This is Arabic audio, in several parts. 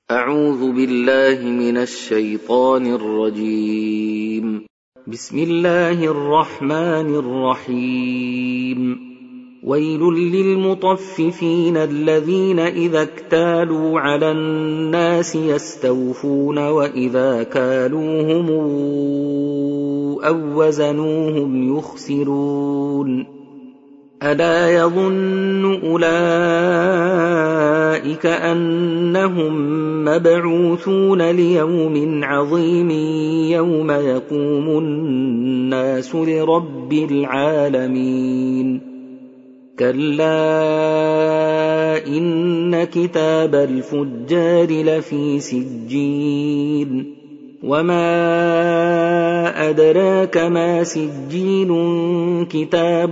أعوذ بالله من الشيطان الرجيم. بسم الله الرحمن الرحيم. ويل للمطففين الذين إذا اكتالوا على الناس يستوفون وإذا كالوهم أو وزنوهم يخسرون. ألا يظن أولئك أنهم مبعوثون ليوم عظيم يوم يقوم الناس لرب العالمين. كلا إن كتاب الفجار لفي سجين. وما أدراك ما سجين كتاب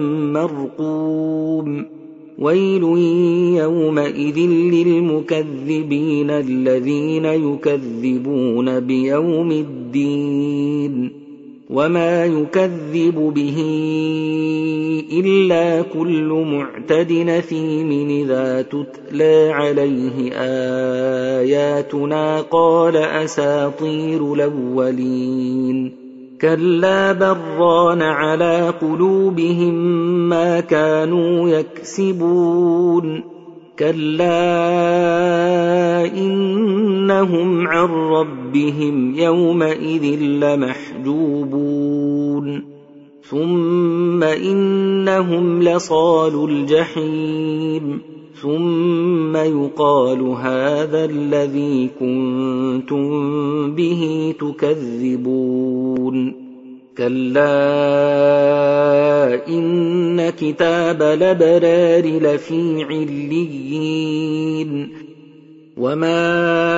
مرقوم. ويل يومئذ للمكذبين الذين يكذبون بيوم الدين. وما يكذب به إلا كل معتد أثيم إذا تتلى عليه آياتنا قال أساطير الأولين. كلا بران على قلوبهم ما كانوا يكسبون. كلا إنهم عن ربهم يومئذ لمحجوبون. ثم إنهم لصالو الجحيم. ثم يقال هذا الذي كنتم به تكذبون. كلا إن كتاب الأبرار لفي عليين. وما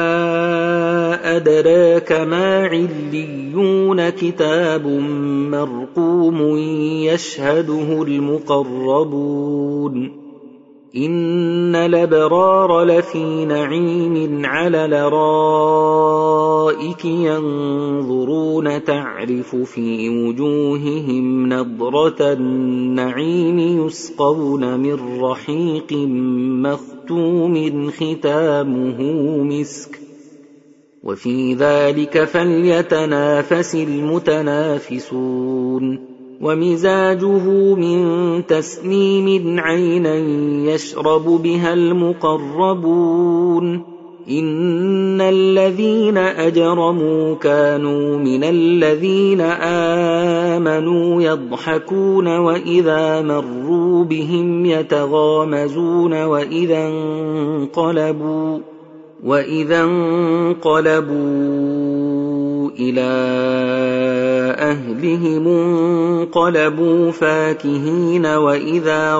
أدراك ما عليون كتاب مرقوم يشهده المقربون. إن الأبرار لفي نعيم على الأرائك ينظرون تعرف في وجوههم نضرة النعيم يسقون من رحيق مختوم ختامه مسك وفي ذلك فليتنافس المتنافسون. ومزاجه من تسنيم عينا يشرب بها المقربون. إن الذين أجرموا كانوا من الذين آمنوا يضحكون وإذا مروا بهم يتغامزون وإذا انقلبوا إلى أهلهم انقلبوا فاكهين وإذا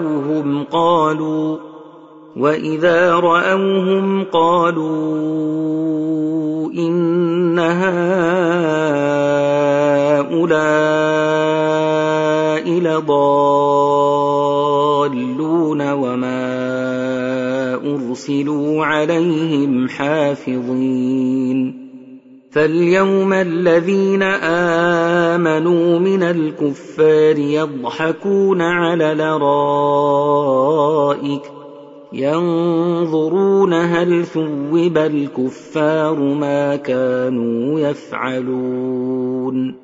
رأوهم قالوا إن هؤلاء لضالون وما أرسلوا عليهم حافظين. فاليوم الذين آمنوا من الكفار يضحكون على الأرائك ينظرون هل ثوب الكفار ما كانوا يفعلون.